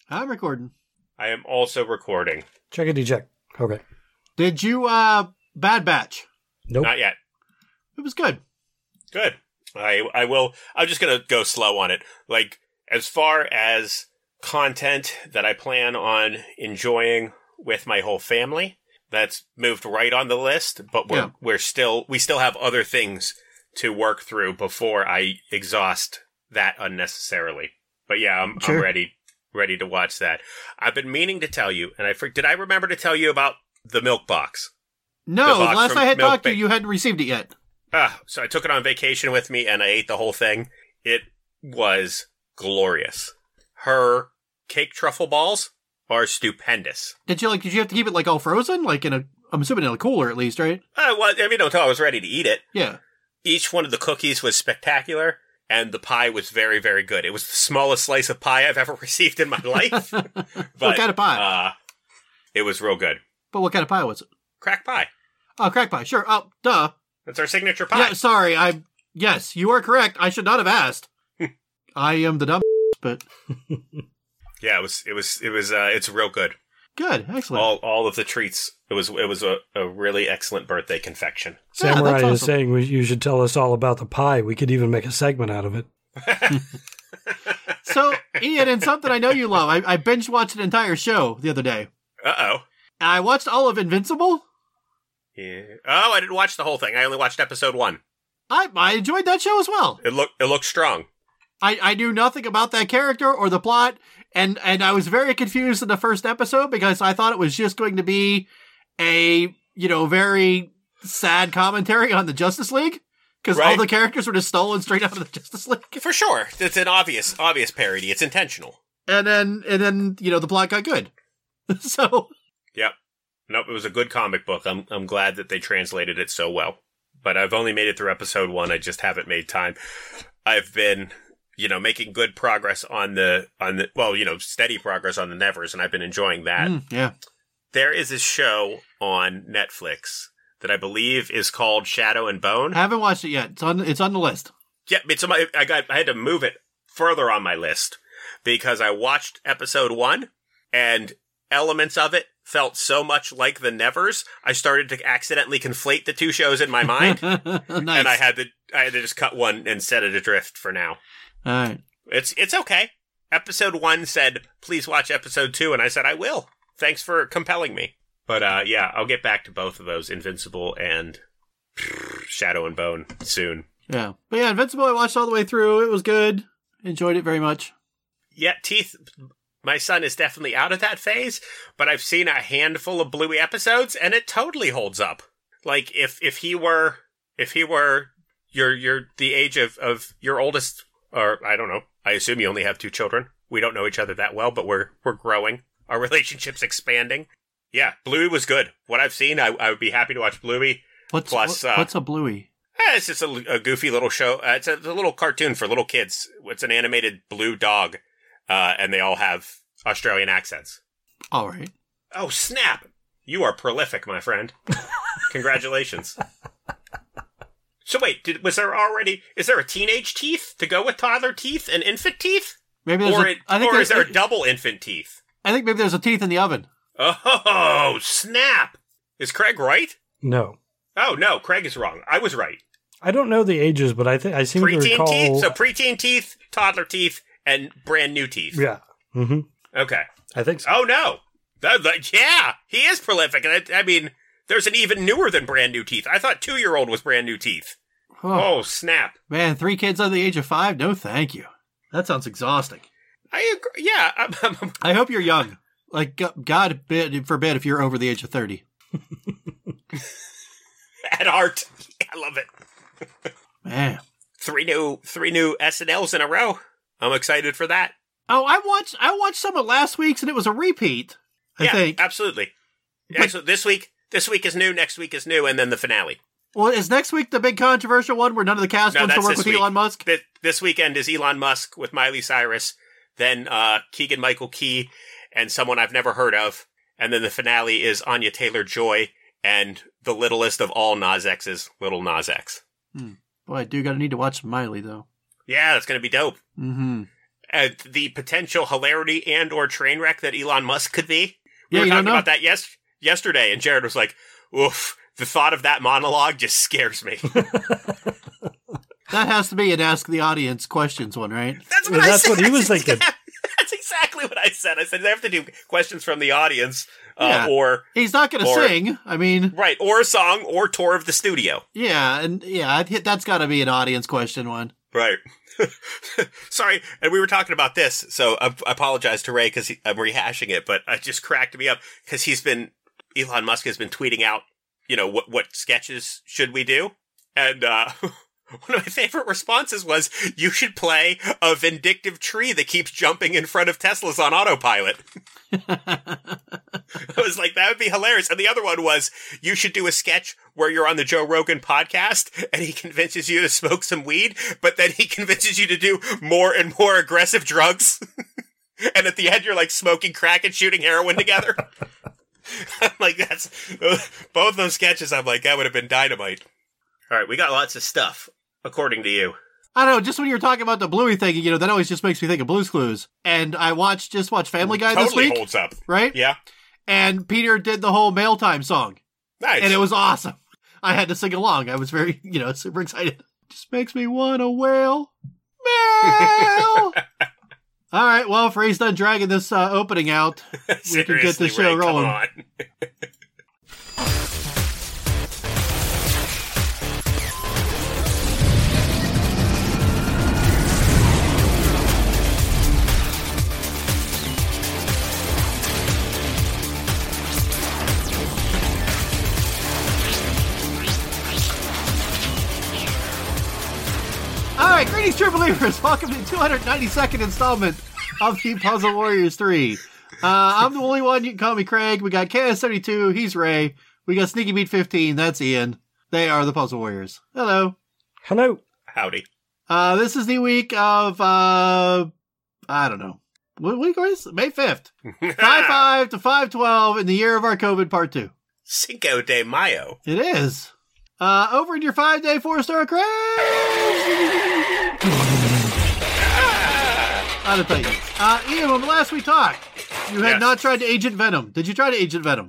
I'm recording. I am also recording. Checkity check. Okay. Did you, Bad Batch? Nope. Not yet. It was good. Good. I will. I'm just going to go slow on it. Like, as far as content that I plan on enjoying with my whole family, that's moved right on the list, but we still have other things to work through before I exhaust that unnecessarily. But yeah, I'm ready to watch that. I've been meaning to tell you, and did I remember to tell you about the milk box? No, last I had talked to you, you hadn't received it yet. So I took it on vacation with me, and I ate the whole thing. It was glorious. Her cake truffle balls are stupendous. Did you have to keep it like all frozen? Like I'm assuming in a cooler at least, right? Well, I mean, until I was ready to eat it. Yeah. Each one of the cookies was spectacular, and the pie was very, very good. It was the smallest slice of pie I've ever received in my life. What kind of pie? It was real good. But what kind of pie was it? Crack pie. Oh, crack pie. Sure. Oh, duh. That's our signature pie. Yeah, sorry. Yes, you are correct. I should not have asked. I am the dumb, but yeah, it's real good. Good, excellent. All of the treats. It was a really excellent birthday confection. Samurai is saying you should tell us all about the pie. We could even make a segment out of it. So, Ian, and something I know you love, I binge watched an entire show the other day. Uh-oh. I watched all of Invincible. Yeah. Oh, I didn't watch the whole thing. I only watched episode 1. I enjoyed that show as well. It looked strong. I knew nothing about that character or the plot, and I was very confused in the first episode because I thought it was just going to be a, very sad commentary on the Justice League. Because all the characters were just stolen straight out of the Justice League. For sure. It's an obvious parody. It's intentional. And then, the plot got good. So. Yep. Nope, it was a good comic book. I'm glad that they translated it so well. But I've only made it through episode 1. I just haven't made time. I've been, making good progress on the steady progress on the Nevers, and I've been enjoying that. Yeah. There is a show on Netflix that I believe is called Shadow and Bone. I haven't watched it yet. It's on the list. Yeah, I had to move it further on my list because I watched episode 1 and elements of it felt so much like the Nevers, I started to accidentally conflate the two shows in my mind. Nice. And I had to just cut one and set it adrift for now. All right. It's okay. Episode 1 said, please watch episode 2, and I said, I will. Thanks for compelling me. But yeah, I'll get back to both of those, Invincible and Shadow and Bone, soon. Yeah. But yeah, Invincible I watched all the way through. It was good. Enjoyed it very much. Yeah, Teeth... My son is definitely out of that phase, but I've seen a handful of Bluey episodes, and it totally holds up. Like if he were the age of your oldest, or I don't know. I assume you only have 2 children. We don't know each other that well, but we're growing. Our relationship's expanding. Yeah, Bluey was good. What I've seen, I would be happy to watch Bluey. What's a Bluey? It's just a goofy little show. It's a little cartoon for little kids. It's an animated blue dog. And they all have Australian accents. All right. Oh, snap. You are prolific, my friend. Congratulations. So wait, is there a teenage Teeth to go with toddler Teeth and infant Teeth? Maybe there's is there a double infant Teeth? I think maybe there's a Teeth in the oven. Oh, snap. Is Craig right? No. Oh, no, Craig is wrong. I was right. I don't know the ages, but I seem to recall... Preteen Teeth? So preteen Teeth, toddler Teeth, and brand new Teeth. Yeah. Mm-hmm. Okay. I think so. Oh, no. Yeah, he is prolific. And I mean, there's an even newer than brand new Teeth. I thought 2-year-old was brand new Teeth. Oh, snap. Man, 3 kids under the age of 5? No, thank you. That sounds exhausting. I agree. Yeah. I hope you're young. Like, God forbid if you're over the age of 30. At heart. I love it. Man. 3 new SNLs in a row. I'm excited for that. Oh, I watched some of last week's and it was a repeat. I think absolutely. Yeah, so this week is new, next week is new, and then the finale. Well, is next week the big controversial one where none of the cast wants to work with Elon Musk? This weekend is Elon Musk with Miley Cyrus, then Keegan-Michael Key, and someone I've never heard of, and then the finale is Anya Taylor-Joy and the littlest of all Nas X's, Little Nas X. Boy, I do gotta need to watch Miley, though. Yeah, that's gonna be dope. Mm-hmm. the potential hilarity and or train wreck that Elon Musk could be. We Yeah, were you don't talking know. about that yesterday, and Jared was like, oof, the thought of that monologue just scares me. That has to be an Ask the Audience questions one, right? That's what Yeah, I that's said. what he was thinking. That's exactly what I said. I said they have to do questions from the audience, Yeah. or He's not going to Or- sing. I mean, right, or a song, or tour of the studio. yeah, and yeah, that's got to be an audience question one. Right. Sorry, and we were talking about this, so I apologize to Ray because I'm rehashing it, but it just cracked me up because Elon Musk has been tweeting out, what sketches should we do? And one of my favorite responses was, you should play a vindictive tree that keeps jumping in front of Teslas on autopilot. I was like, that would be hilarious. And the other one was, you should do a sketch where you're on the Joe Rogan podcast and he convinces you to smoke some weed, but then he convinces you to do more and more aggressive drugs. And at the end, you're like smoking crack and shooting heroin together. I'm like, that's both those sketches. I'm like, that would have been dynamite. All right, we got lots of stuff, according to you. I don't know, just when you were talking about the Bluey thing, that always just makes me think of Blue's Clues. And I watched Family Guy this Totally week, holds up. right? Yeah. And Peter did the whole Mail Time song, Nice. and it was awesome. I had to sing along. I was very, super excited. Just makes me want to wail. Mail! All right, well, if Ray's done dragging this opening out, we can get the Seriously, show Ray, come rolling. on. All right, greetings, true believers. Welcome to the 292nd installment of the Puzzle Warriors 3. I'm the only one. You can call me Craig. We got KS32. He's Ray. We got Sneaky Beat 15. That's Ian. They are the Puzzle Warriors. Hello. Hello. Howdy. This is the week of, I don't know. What week was it? May 5th. 5/5 to 5/12 in the year of our COVID part 2. Cinco de Mayo. It is. Over in your 5-day 4-star Craig! Out of Titans. Ian, when last we talked, you had Yes. not tried to Agent Venom. Did you try to Agent Venom?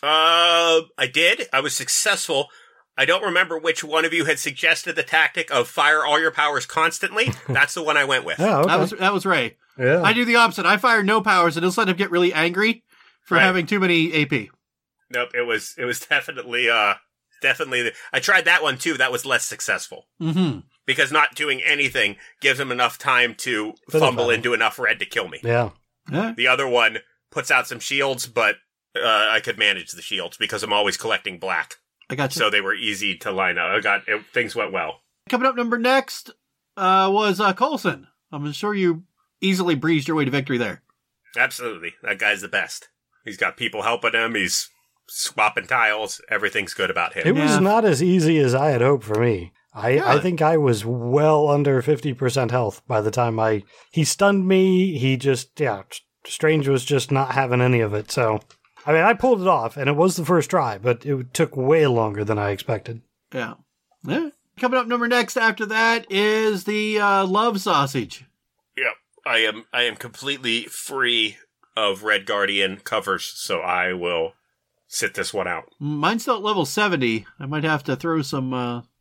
I did. I was successful. I don't remember which one of you had suggested the tactic of fire all your powers constantly. That's the one I went with. Oh, okay. That was Ray. yeah. I do the opposite. I fire no powers, and he'll let him get really angry for Right. having too many AP. Nope, it was definitely, I tried that one too. That was less successful. Mm-hmm. Because not doing anything gives him enough time to For the fumble battle. into enough red to kill me. Yeah. Yeah. The other one puts out some shields, but I could manage the shields because I'm always collecting black. I got you. So they were easy to line up. Things went well. Coming up number next was Coulson. I'm sure you easily breezed your way to victory there. Absolutely. That guy's the best. He's got people helping him. He's swapping tiles. Everything's good about him. It was Yeah. not as easy as I had hoped for me. I Really? think I was well under 50% health by the time he stunned me. He just, Strange was just not having any of it. So, I mean, I pulled it off and it was the first try, but it took way longer than I expected. Yeah. Yeah. Coming up number next after that is the Love Sausage. Yep. I am completely free of Red Guardian covers, so I will sit this one out. Mine's still at level 70. I might have to throw some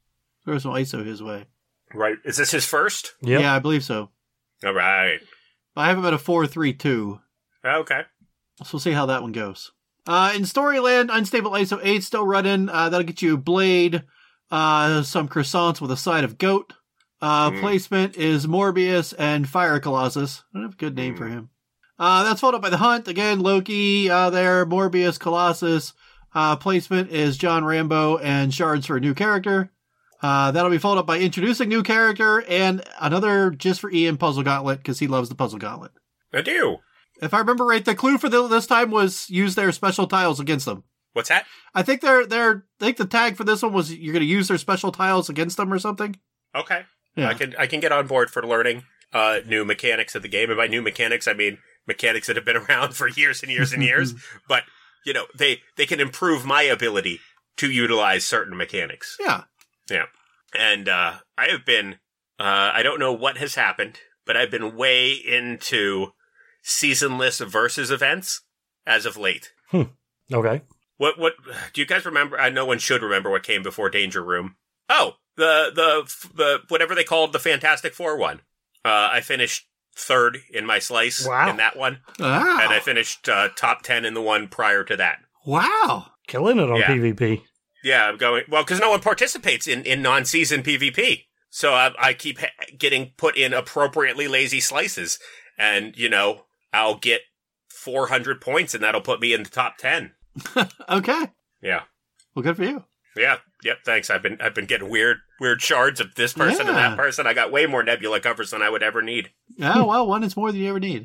ISO his way. Right. Is this his first? Yep. Yeah, I believe so. All right. I have him at a 4.32. Okay. So we'll see how that one goes. In Storyland, Unstable ISO 8 still running. That'll get you Blade, some croissants with a side of goat. Placement is Morbius and Fire Colossus. I don't have a good name for him. That's followed up by The Hunt. Again, Loki there, Morbius, Colossus. Placement is John Rambo and shards for a new character. That'll be followed up by introducing new character and another just for Ian Puzzle Gauntlet because he loves the Puzzle Gauntlet. I do. If I remember right, the clue for this time was use their special tiles against them. What's that? I think I think the tag for this one was you're going to use their special tiles against them or something. Okay. Yeah. I can get on board for learning new mechanics of the game. And by new mechanics, I mean mechanics that have been around for years and years and years. But, they can improve my ability to utilize certain mechanics. Yeah. Yeah. And I have been, I don't know what has happened, but I've been way into seasonless versus events as of late. Okay. What do you guys remember? No one should remember what came before Danger Room. Oh, the whatever they called the Fantastic Four one. I finished third in my slice in that one. Wow. And I finished top 10 in the one prior to that. Wow. Killing it on Yeah. PvP. Yeah, I'm going, well, because no one participates in non-season PvP. So I keep getting put in appropriately lazy slices. And, I'll get 400 points and that'll put me in the top 10. Okay. Yeah. Well, good for you. Yeah. Yep. Thanks. I've been getting weird shards of this person and Yeah. that person. I got way more Nebula covers than I would ever need. Oh, well, one is more than you ever need.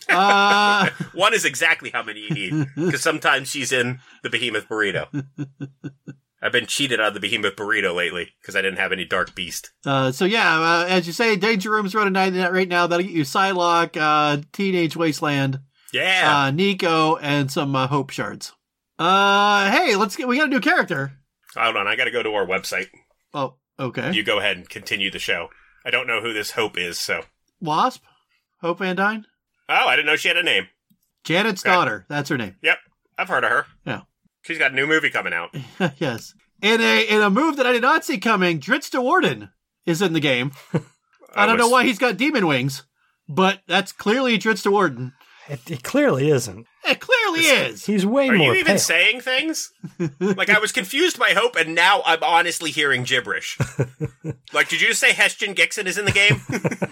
One is exactly how many you need, because sometimes she's in the Behemoth Burrito. I've been cheated out of the Behemoth Burrito lately because I didn't have any Dark Beast. As you say, Danger Room's running right now. That'll get you Psylocke, Teenage Wasteland, Yeah. Nico, and some Hope shards. Hey, we got a new character. Hold on. I got to go to our website. Oh, okay. You go ahead and continue the show. I don't know who this Hope is, so. Wasp? Hope Van Dyne? Oh, I didn't know she had a name. Janet's Okay. daughter. That's her name. Yep. I've heard of her. Yeah. She's got a new movie coming out. Yes. In a move that I did not see coming, Dritz de Warden is in the game. I don't know why he's got demon wings, but that's clearly Dritz de Warden. It clearly isn't. It clearly is. He's way Are more you even pale. saying things? Like, I was confused by Hope, and now I'm honestly hearing gibberish. Like, did you just say Heston Gixon is in the game?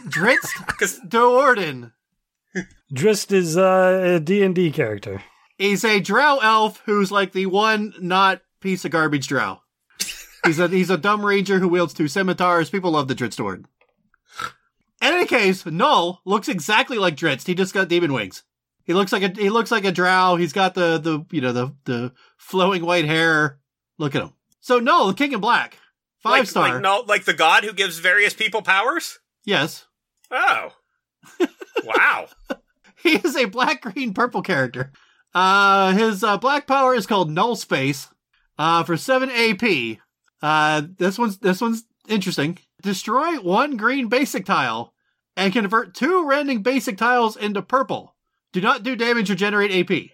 Dritz de Warden. Drist is a D&D character. He's a drow elf who's like the one not piece of garbage drow. He's a dumb ranger who wields 2 scimitars. People love the Dritz de Warden. In any case, Null looks exactly like Dritz. He just got demon wings. He looks like a drow. He's got the flowing white hair. Look at him. So Null, the King in Black, 5-star. Like the god who gives various people powers? Yes. Oh. Wow. He is a black, green, purple character. His black power is called Null Space. For 7 AP. This one's interesting. Destroy 1 green basic tile and convert 2 random basic tiles into purple. Do not do damage or generate AP.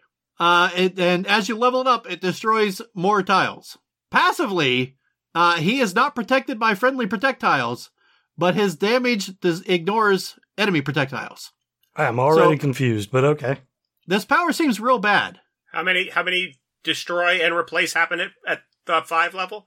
And as you level it up, it destroys more tiles. Passively, he is not protected by friendly projectiles, but his damage ignores enemy projectiles. I'm already confused, but okay. This power seems real bad. How many destroy and replace happen at the 5 level?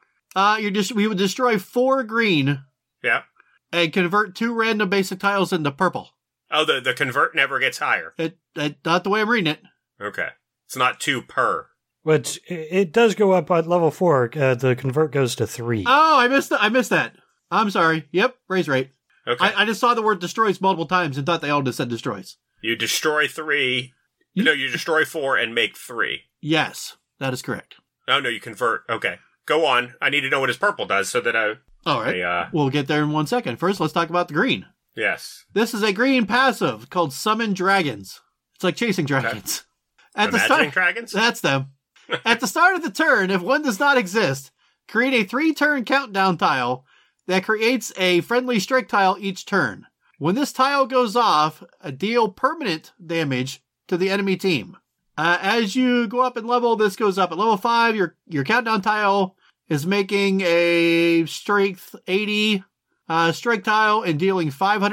We would destroy 4 green Yeah. and convert 2 random basic tiles into purple. Oh, the convert never gets higher. Not the way I'm reading it. Okay. It's not 2 per. But it does go up at level 4. The convert goes to 3. Oh, I missed that. I'm sorry. Yep, raise rate. Okay. I just saw the word destroys multiple times and thought they all just said destroys. You destroy 3. No, you destroy 4 and make 3. Yes, that is correct. Oh, no, you convert. Okay. Go on. I need to know what his purple does so that All right. We'll get there in 1 second. First, let's talk about the green. Yes. This is a green passive called Summon Dragons. It's like chasing dragons. At the Imagining start, dragons? that's them. At the start of the turn, if one does not exist, create a 3-turn countdown tile that creates a friendly strike tile each turn. When this tile goes off, deal permanent damage to the enemy team. As you go up in level, this goes up. At level 5, your countdown tile is making a strength 80 strike tile and dealing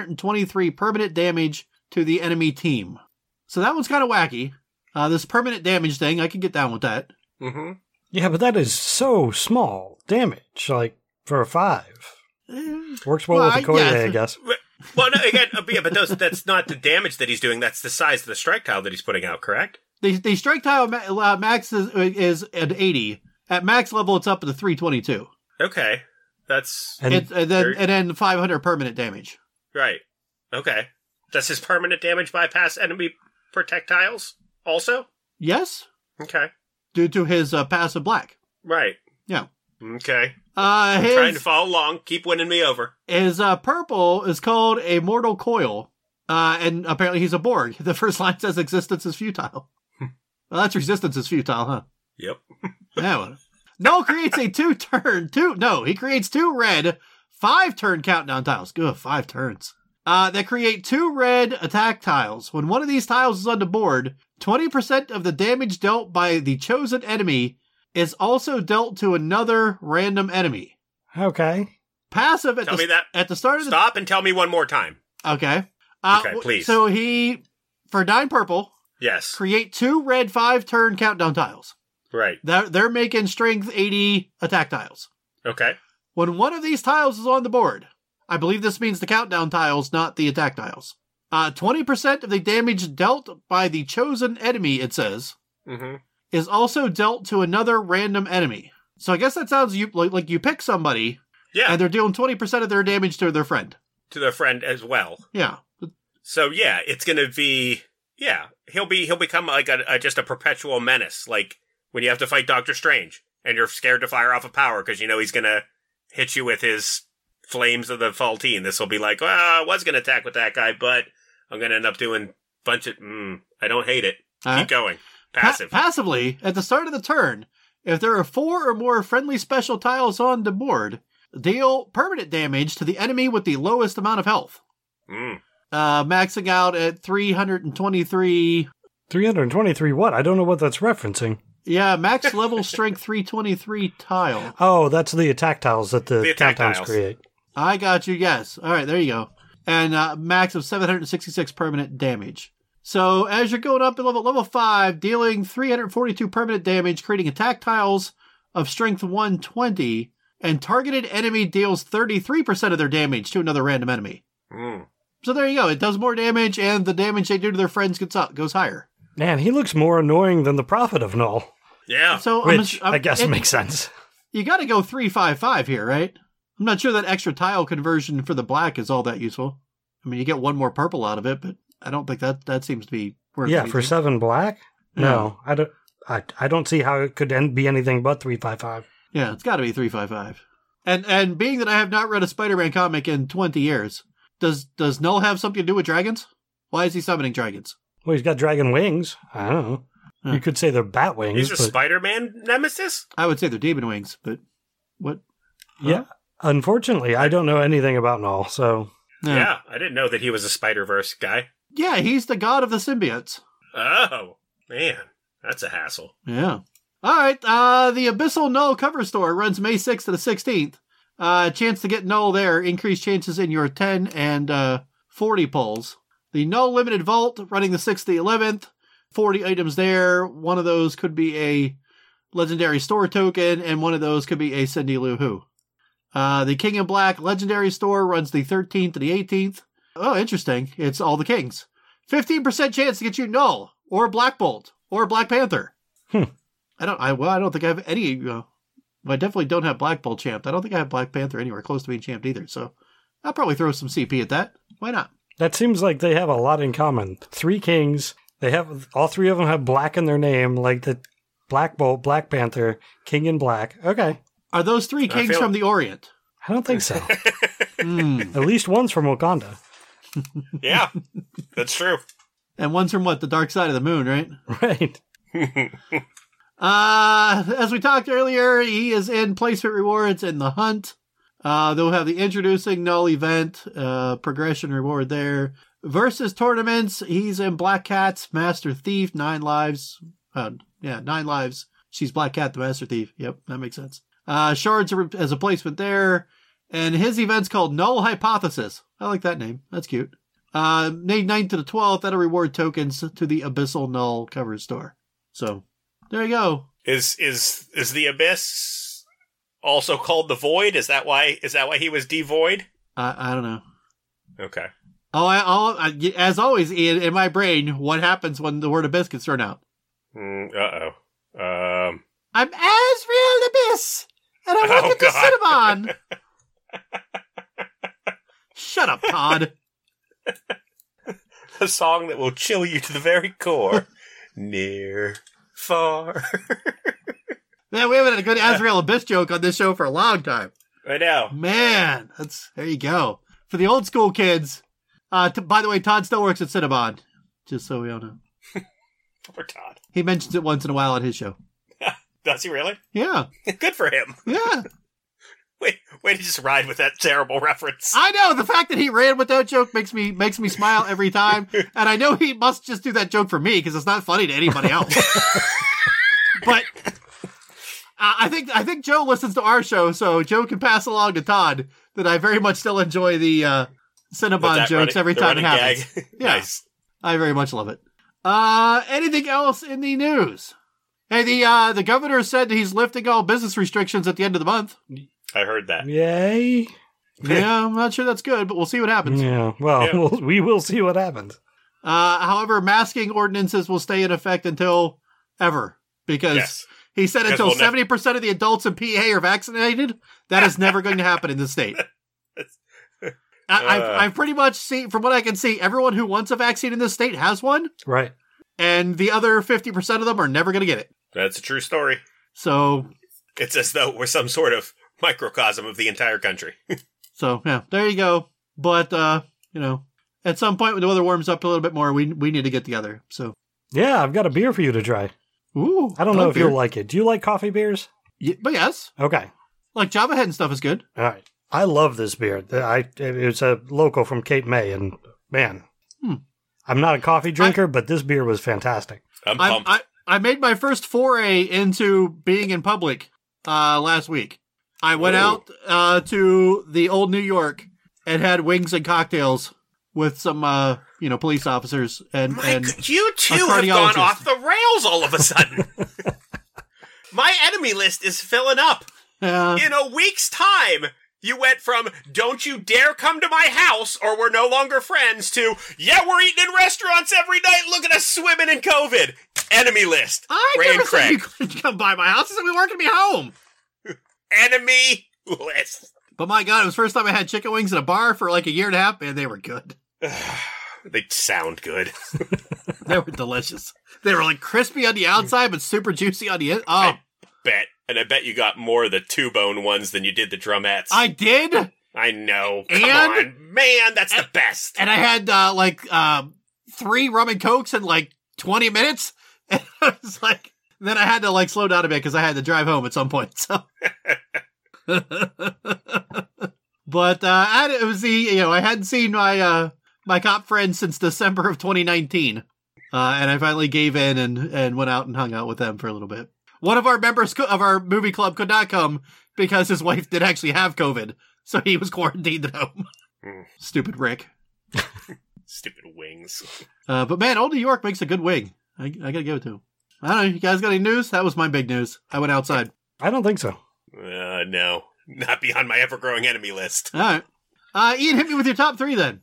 523 permanent damage to the enemy team. So that one's kind of wacky. This permanent damage thing, I can get down with that. Mm-hmm. Yeah, but that is so small damage, like, for a 5. Works well with the Koye, yes. I guess. Well, no, again, yeah, but that's not the damage that he's doing. That's the size of the strike tile that he's putting out, correct? The strike tile max is at 80. At max level, it's up to 322. Okay. That's... And then 500 permanent damage. Right. Okay. Does his permanent damage bypass enemy projectiles also? Yes, Okay. due to his passive black. Right. Yeah. Okay. I'm trying to follow along. Keep winning me over. His purple is called a Mortal Coil. And apparently he's a Borg. The first line says existence is futile. Well, that's resistance is futile, huh? Yep. Yeah, well. Null creates a he creates 2 red, 5-turn countdown tiles. Good, 5 turns. that create 2 red attack tiles. When one of these tiles is on the board, 20% of the damage dealt by the chosen enemy is also dealt to another random enemy. Okay. Passive at Tell me that. at the start of the... Stop and tell me one more time. Okay. Okay, please. So for 9 purple, Yes. create 2 red 5-turn countdown tiles. Right. They're making strength 80 attack tiles. Okay. When one of these tiles is on the board, I believe this means the countdown tiles, not the attack tiles. 20% of the damage dealt by the chosen enemy, it says, Mm-hmm. is also dealt to another random enemy. So I guess that sounds like you pick somebody, Yeah. and they're dealing 20% of their damage to their friend. To their friend as well. Yeah. So yeah, it's gonna be he'll become like just a perpetual menace. Like when you have to fight Doctor Strange and you're scared to fire off a power because you know he's gonna hit you with his flames of the Faltine. This will be like, well, I was gonna attack with that guy, but I'm gonna end up doing a bunch of. I don't hate it. Keep going. Passive. Passively, at the start of the turn, if there are 4 or more friendly special tiles on the board, deal permanent damage to the enemy with the lowest amount of health. Maxing out at 323. 323 what? I don't know what that's referencing. Yeah, max level strength 323 tile. Oh, that's the attack tiles that the attack countdowns tiles. create. I got you, yes. All right, there you go. And max of 766 permanent damage. So as you're going up in level 5, dealing 342 permanent damage, creating attack tiles of strength 120, and targeted enemy deals 33% of their damage to another random enemy. So there you go. It does more damage, and the damage they do to their friends goes higher. Man, he looks more annoying than the Prophet of Null. Yeah. So Which I guess makes sense. You got to go 3-5-5 here, right? I'm not sure that extra tile conversion for the black is all that useful. I mean, you get 1 more purple out of it, but I don't think that seems to be worth Yeah, anything. for 7 black? No, I don't see how it could be anything but 3-5-5. Yeah, it's got to be 3-5-5. And being that I have not read a Spider-Man comic in 20 years, does Null have something to do with dragons? Why is he summoning dragons? Well, he's got dragon wings. I don't know. Huh. You could say they're bat wings. He's a but Spider-Man nemesis? I would say they're demon wings, but what? yeah. Unfortunately, I don't know anything about Null, so Yeah. I didn't know that he was a Spider-Verse guy. Yeah, he's the god of the symbiotes. Oh, man. That's a hassle. Yeah. All right. The Abyssal Null cover store runs May 6th to the 16th. Chance to get Null there. Increased chances in your 10 and 40 pulls. The Null Limited Vault running the 6th to the 11th. 40 items there. One of those could be a Legendary Store token, and one of those could be a Cindy Lou Who. The King in Black Legendary Store runs the 13th to the 18th. Oh, interesting. It's all the Kings. 15% chance to get you Null, or Black Bolt, or Black Panther. I don't think I have any. I definitely don't have Black Bolt champed. I don't think I have Black Panther anywhere close to being champed either. So I'll probably throw some CP at that. Why not? that seems like they have a lot in common. 3 kings. They have all 3 of them have black in their name, like the Black Bolt, Black Panther, King in Black. Okay. Are those 3 kings from the Orient? I don't think so. At least one's from Wakanda. Yeah, that's true. And one's from what? The dark side of the moon, right? Right. As we talked earlier, he is in placement rewards in the hunt. They'll have the introducing Null event, progression reward there. Versus tournaments, he's in Black Cat's Master Thief, 9 lives. 9 lives. She's Black Cat, the Master Thief. Yep, that makes sense. Shards as a placement there. And his event's called Null Hypothesis. I like that name. That's cute. May 9th to the 12th, that'll reward tokens to the Abyssal Null cover store. So, there you go. Is the Abyss also called the Void? Is that why he was devoid? I don't know. Okay. As always, Ian, in my brain, what happens when the word Abyss gets thrown out? I'm Azrael Abyss, and I wanted to Cinnamon. Shut up, Todd. A song that will chill you to the very core. Near, far. Man, we haven't had a good Azrael Abyss joke on this show for a long time. I know. Man, there you go. For the old school kids. By the way, Todd still works at Cinnabon. Just so we all know. Poor Todd. He mentions it once in a while on his show. Does he really? Yeah. Good for him. Yeah. Way to just ride with that terrible reference. I know the fact that he ran with that joke makes me smile every time, and I know he must just do that joke for me because it's not funny to anybody else. But I think Joe listens to our show, so Joe can pass along to Todd that I very much still enjoy the Cinnabon jokes every time it happens. Yeah, Nice. I very much love it. Anything else in the news? Hey, the governor said he's lifting all business restrictions at the end of the month. I heard that. Yay. Yeah, I'm not sure that's good, but we'll see what happens. Yeah, well, we will see what happens. However, masking ordinances will stay in effect until ever, because he said until 70% of the adults in PA are vaccinated. That is never going to happen in the state. I've pretty much seen, from what I can see, everyone who wants a vaccine in this state has one. Right. And the other 50% of them are never going to get it. That's a true story. So It's as though we're some sort of microcosm of the entire country. So, yeah, there you go. But, at some point when the weather warms up a little bit more, we need to get together. So, Yeah, I've got a beer for you to try. ooh. I don't know if beer. you'll like it. Do you like coffee beers? But yes, Okay. like Java Head and stuff is good. All right. I love this beer. It's a local from Cape May, and man, I'm not a coffee drinker, but this beer was fantastic. I'm pumped. I made my first foray into being in public last week. I went out to the old New York and had wings and cocktails with some police officers and You two have gone cardiologist. off the rails all of a sudden. My enemy list is filling up. In a week's time, you went from, don't you dare come to my house or we're no longer friends, to, yeah, we're eating in restaurants every night, look at us swimming in COVID. Enemy list. I Ray never and said Craig. you couldn't come by my house. I said we weren't going to be home. Enemy list. But my God, it was the first time I had chicken wings at a bar for like a year and a half, and they were good. They sound good. They were delicious. They were like crispy on the outside, but super juicy on the inside. Oh, Bet. And I bet you got more of the two-bone ones than you did the drumettes. I did. I know. Come And- on. Man, that's the best. And I had 3 rum and cokes in like 20 minutes. And I was like, then I had to like slow down a bit because I had to drive home at some point. So, but it was I hadn't seen my cop friend since December of 2019, and I finally gave in and went out and hung out with them for a little bit. One of our members of our movie club could not come because his wife did actually have COVID, so he was quarantined at home. Stupid Rick. Stupid wings. But man, Old New York makes a good wing. I gotta give it to him. I don't know. You guys got any news? That was my big news. I went outside. I don't think so. No. Not beyond my ever-growing enemy list. All right. Ian, hit me with your top 3 then.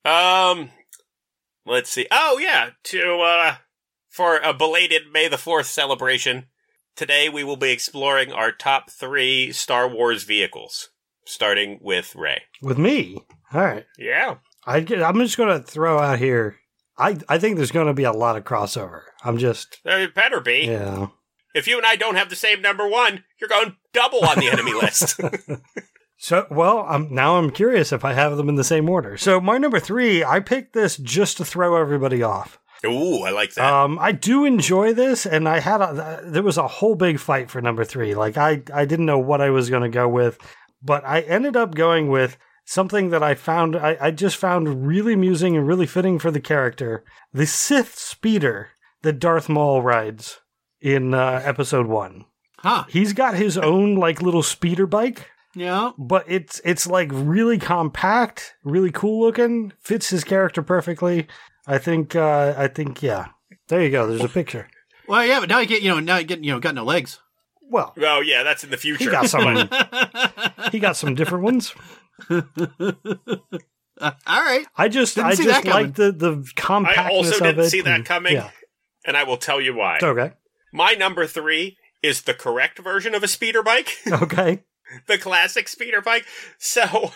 Let's see. Oh, yeah. For a belated May the 4th celebration, today we will be exploring our top 3 Star Wars vehicles, starting with Rey. With me? All right. Yeah. I'm just going to throw out here, I think there's going to be a lot of crossover. There better be. Yeah. If you and I don't have the same number 1, you're going double on the enemy list. So, well, now I'm curious if I have them in the same order. So my number 3, I picked this just to throw everybody off. Ooh, I like that. I do enjoy this, and there was a whole big fight for number 3. Like, I didn't know what I was going to go with, but I ended up going with something that I just found really amusing and really fitting for the character. The Sith speeder that Darth Maul rides in episode 1. Huh. He's got his own, like, little speeder bike. Yeah. But it's like really compact, really cool looking, fits his character perfectly. I think, yeah. There you go. There's a picture. Well, yeah, but now you get, got no legs. Well, Oh, yeah, that's in the future. he got some different ones. All right. I just Didn't see that like the compactness I also of didn't it. see that and- coming, Yeah. and I will tell you why. It's okay. My number 3 is the correct version of a speeder bike. Okay. The classic speeder bike. So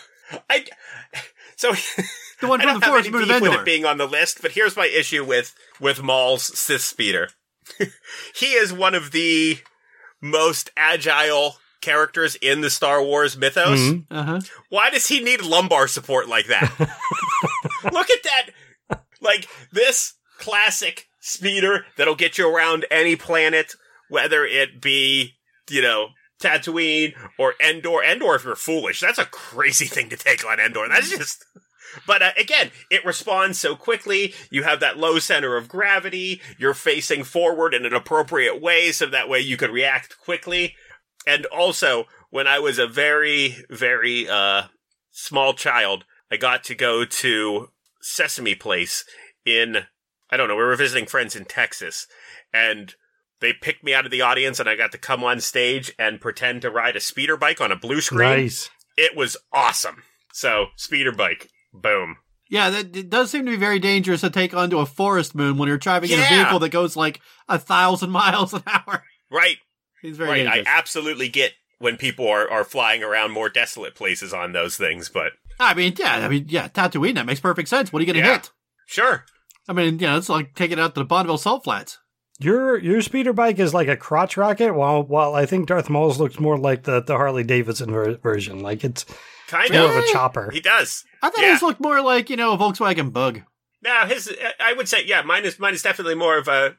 The one I from don't the have Forest any Moon of beef with Endor. it being on the list, but here's my issue with Maul's Sith speeder. He is one of the most agile characters in the Star Wars mythos. Mhm. Uh-huh. Why does he need lumbar support like that? Look at that. Like, this classic speeder that'll get you around any planet, whether it be, Tatooine or Endor. Endor, if you're foolish, that's a crazy thing to take on Endor. That's just... But again, it responds so quickly. You have that low center of gravity. You're facing forward in an appropriate way, so that way you could react quickly. And also, when I was a very, very small child, I got to go to Sesame Place in, I don't know, we were visiting friends in Texas, and they picked me out of the audience, and I got to come on stage and pretend to ride a speeder bike on a blue screen. Nice. It was awesome. So, speeder bike. Boom. Yeah, it does seem to be very dangerous to take onto a forest moon when you're driving in a Yeah. vehicle that goes like 1,000 miles an hour. Right. He's very Right. dangerous. I absolutely get when people are flying around more desolate places on those things, but yeah, Tatooine, that makes perfect sense. What are you going to Yeah. hit? sure. I mean, it's like taking it out to the Bonneville Salt Flats. Your speeder bike is like a crotch rocket, while I think Darth Maul's looks more like the Harley Davidson version. Like it's Kind more of. of a chopper. He does. I thought Yeah. his looked more like, a Volkswagen Bug. No, I would say, yeah, mine is definitely more of a,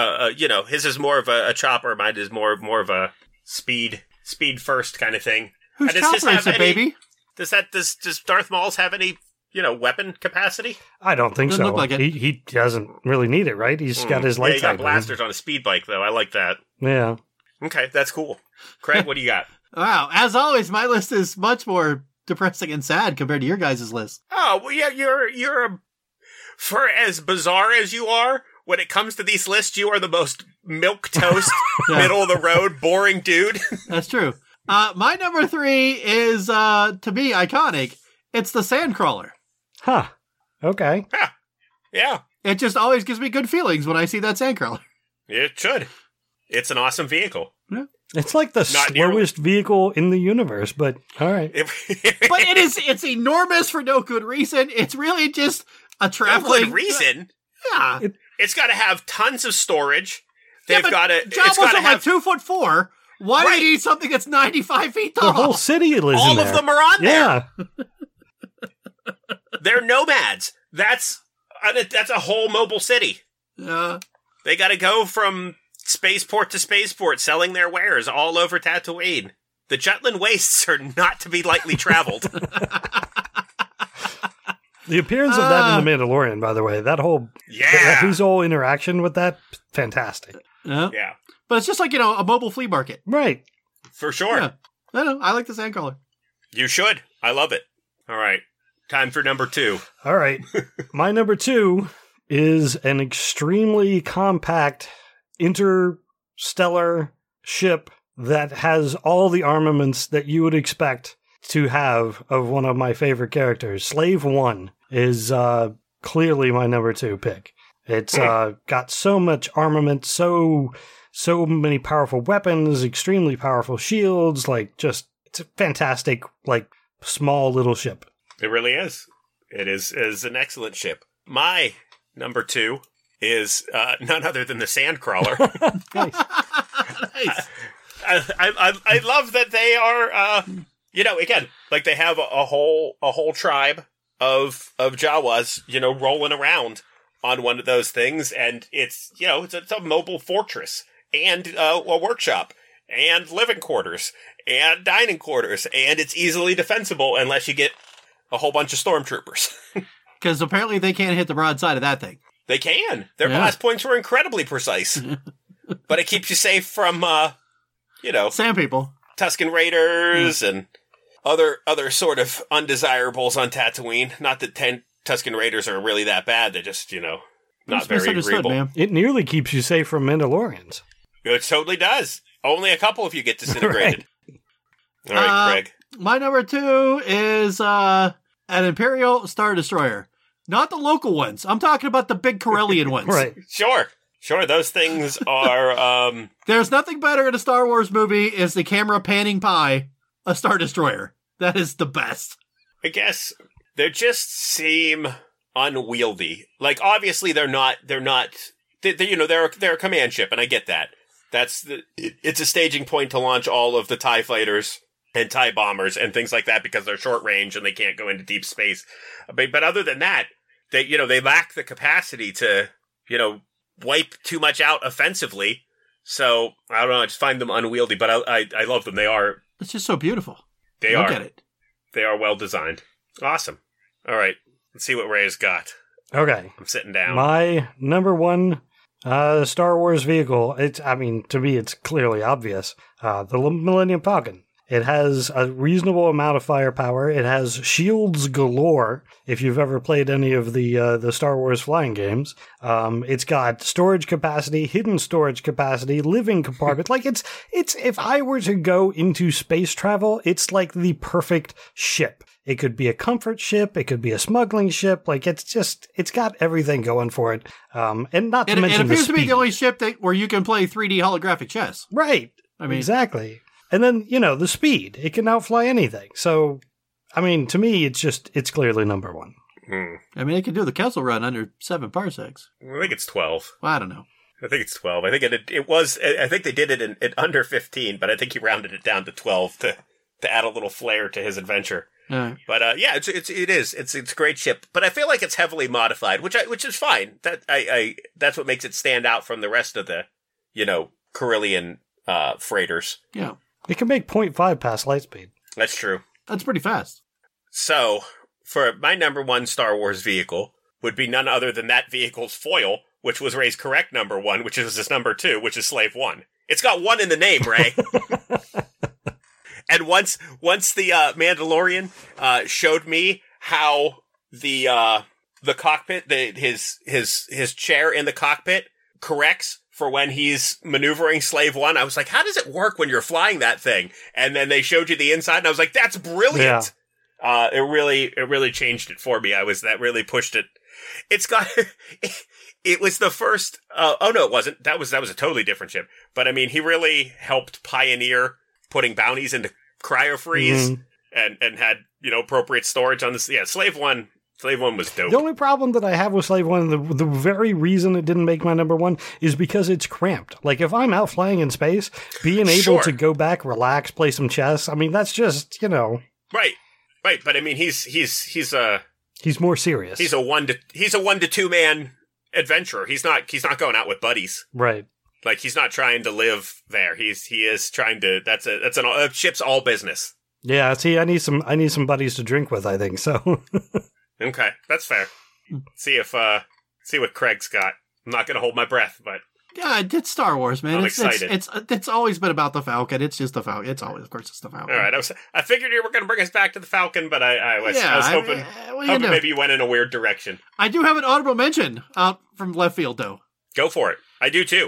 his is more of a chopper. Mine is more of a speed first kind of thing. Who's And does his chopper is have it, any- baby? Does Darth Maul's have any, weapon capacity? I don't think Doesn't so. look like it. He doesn't really need it, right? He's got his Yeah, he got lightsaber. blasters on a speed bike, though. I like that. Yeah. Okay, that's cool. Craig, what do you got? Wow. As always, my list is much more depressing and sad compared to your guys' list. Oh, well, yeah, you're for as bizarre as you are, when it comes to these lists, you are the most milquetoast, Yeah. middle of the road, boring dude. That's true. My number 3 is, to me, iconic. It's the Sandcrawler. Huh. Okay. Yeah, It just always gives me good feelings when I see that Sandcrawler. it should. It's an awesome vehicle. It's like the Not nearly. slowest vehicle in the universe, but all right. But it's enormous for no good reason. It's really just a no traveling good reason. Yeah. It's got to have tons of storage. Yeah, They've but got to. It's Jabba's got to only have. 2'4". Why do Right. you need something that's 95 feet The tall? whole city lives All in of there. them are on there. Yeah. They're nomads. That's a whole mobile city. They got to go from spaceport to spaceport selling their wares all over Tatooine. The Jutland wastes are not to be lightly traveled. The appearance of that in The Mandalorian, by the way, that Yeah. his whole interaction with that, fantastic. Yeah. Yeah, But it's just like, a mobile flea market. Right. for sure. Yeah. I don't know. I like the Sandcrawler. You should. I love it. All right. Time for number 2. All right. My number 2 is an extremely compact interstellar ship that has all the armaments that you would expect to have of one of my favorite characters. Slave One is clearly my number 2 pick. It's got so much armament, so many powerful weapons, extremely powerful shields, it's a fantastic, small little ship. It really is. It is an excellent ship. My number 2 is none other than the Sandcrawler. Nice. I love that they are, again, they have a whole tribe of Jawas, rolling around on one of those things, and it's a mobile fortress and a workshop and living quarters and dining quarters, and it's easily defensible unless you get a whole bunch of stormtroopers. Because apparently they can't hit the broadside of that thing. They can. Their Yeah. blast points were incredibly precise, but it keeps you safe from, Sand people. Tusken Raiders and other sort of undesirables on Tatooine. Not that Tusken Raiders are really that bad. They're just, not It's very misunderstood, agreeable. man. It nearly keeps you safe from Mandalorians. It totally does. Only a couple of you get disintegrated. All right, Craig. My number 2 is an Imperial Star Destroyer. Not the local ones. I'm talking about the big Corellian ones. Right. Sure. Those things are, There's nothing better in a Star Wars movie is the camera panning by a Star Destroyer. That is the best. I guess, they just seem unwieldy. Obviously they're a command ship, and I get that. It's a staging point to launch all of the TIE fighters and TIE bombers and things like that because they're short range and they can't go into deep space. But other than that, they lack the capacity to, wipe too much out offensively. So I don't know. I just find them unwieldy, but I love them. It's just so beautiful. Look at it. They are well designed. Awesome. All right. Let's see what Ray's got. Okay. I'm sitting down. My number one Star Wars vehicle, to me, it's clearly obvious. The Millennium Falcon. It has a reasonable amount of firepower. It has shields galore, if you've ever played any of the Star Wars flying games. It's got storage capacity, hidden storage capacity, living compartment. Like, it's if I were to go into space travel, it's like the perfect ship. It could be a comfort ship. It could be a smuggling ship. Like, it's got everything going for it. And not to mention it appears the to be speed. the only ship where you can play 3D holographic chess. Right. I mean, exactly. And then, the speed. It can outfly anything. So, to me, it's clearly number one. I mean, it can do the Kessel Run under 7 parsecs. I think it's 12. Well, I don't know. I think it's 12. I think it was. I think they did it in under 15, but I think he rounded it down to 12 to add a little flair to his adventure. But it's a great ship. But I feel like it's heavily modified, which is fine. That's what makes it stand out from the rest of the, Corellian freighters. Yeah. It can make 0.5 past light speed. That's true. That's pretty fast. So, for my number one Star Wars vehicle would be none other than that vehicle's foil, which was Ray's correct number one, which is his number two, which is Slave One. It's got one in the name, Ray. And once the Mandalorian showed me how the cockpit, his chair in the cockpit corrects for when he's maneuvering Slave One, I was like, how does it work when you're flying that thing? And then they showed you the inside, and I was like, that's brilliant. Yeah. It really changed it for me. That really pushed it. It's got, it was the first, oh no, it wasn't. That was a totally different ship. But I mean, he really helped pioneer putting bounties into cryo-freeze and had, appropriate storage on this. Yeah, Slave One was dope. The only problem that I have with Slave One, the very reason it didn't make my number one, is because it's cramped. Like, if I'm out flying in space, being able to go back, relax, play some chess, that's just, Right. But I mean, he's more serious. He's a 1 to 2 man adventurer. He's not going out with buddies. Right. Like, he's not trying to live there. He is trying to. That's a ship's all business. Yeah. See, I need some buddies to drink with, I think so. Okay, that's fair. See what Craig's got. I'm not going to hold my breath, but yeah, it's Star Wars, man. I'm excited. It's always been about the Falcon. It's just the Falcon. It's the Falcon. All right, I figured you were going to bring us back to the Falcon, but I was hoping maybe you went in a weird direction. I do have an honorable mention out from left field, though. Go for it. I do too.